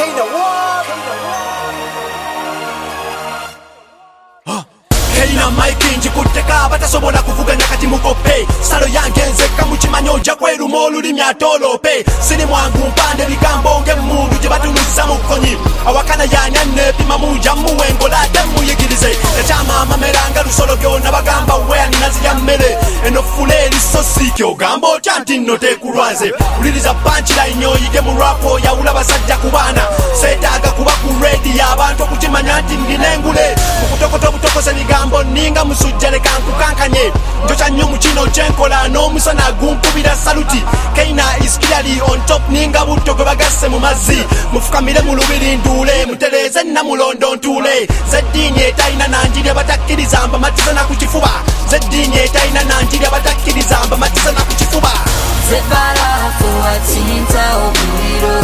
Keina Mike njikutteka batasobola kuvuganya kati mukope salo yange nzekka mukimanyo ojja kweruma olulimi atolope siri mwangu mpande bigambo ng'emmundu gye batunuza mu kkonyi awakana yanya neepima muja muwengola ate muyigirize ekyamaama meranga lusolo byonna bagamba weaninazi ya mmere eno fula erisosi ogamba otya nti nno tekulwaze uliriza punchline oyige mu rapo yawula basajja ku baana seetaaga kuba ku redi abantu okukimanya nti ndina engule mukutokoto obutokose bigambo ninga musujja leka nkukankanye njoca nnyo mu kino kyenkola n'omusana gunkubira saluti Keina is clearly on top ninga butto gwe bagasse mu mazzi mufukamire mu lubiri nduule mutereeze namulondo ntuule zeddiini etalina nanjirya batakkiriza mbamatiza na ku kifuba zeddiini etalina nanjirya batakkiriza mbamatiza na ku kifuba zebalafu watinta omuliro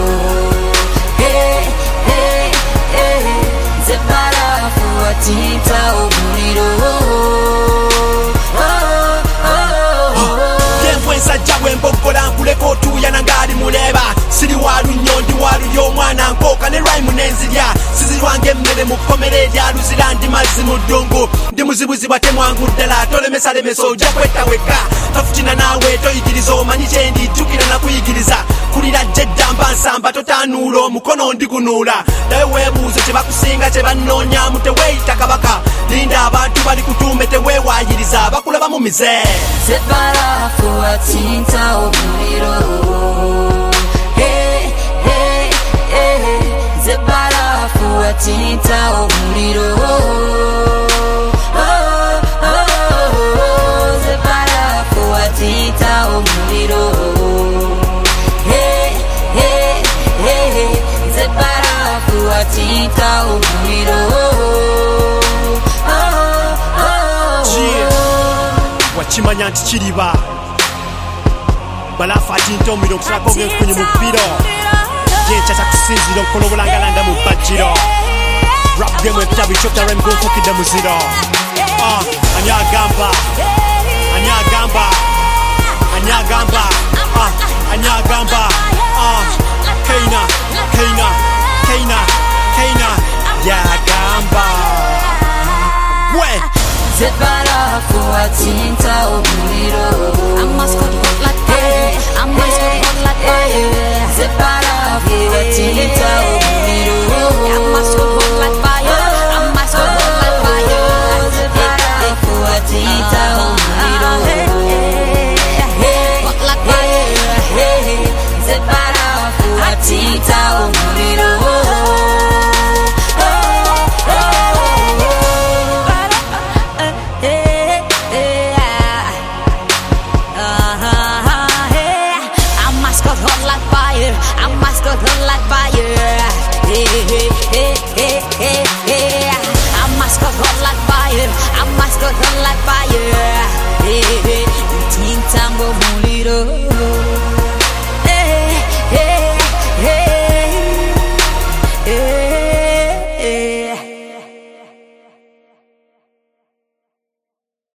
zebalafu watinta omuliro ensajja bwemboggola nkuleka otuuyana ng'ali muleba siri walunnyo ndi walulya omwana nkooka ne rhyme nenzirya sizirwanga emmere mu kkomera eryaluzira ndi mazzi mu ddungu ndi muzibuzibwa temwangu ddala tolemesalemesa ojja kwetta wekka tafutina naawe toyigiriza omanyi kyendi jjukira nakuyigiriza kulira jedda mba nsamba totaanuula omukono ndigunuula naye weebuuze kye bakusinga kye bannoonyaamu teweeyita kabaka linda abantu bali kutuume teweewaayiriza bakulaba mu mize zebalafu watinta omuliro zebalafu watinta omuliro zebalafu watinta omuliro zebalafu watinta omuliro wakimanya nti kiriba balafu atinta omuliro okusalako ng'enkunyi mu ppiro yencaca kusinzira okola obulangalanda mu bajjiro rap game ebitabu ekyokya rem gonfukidde muziro ani agamba ani agamba ani agamba ani agamba Keina Keina Keina Keina yagamba we zebalafu watinta omuliro zebalafu watinta omuliro zebalafu watinta omuliro zebalafu watinta omuliro I must go like fire. Hey, hey, hey, hey, hey.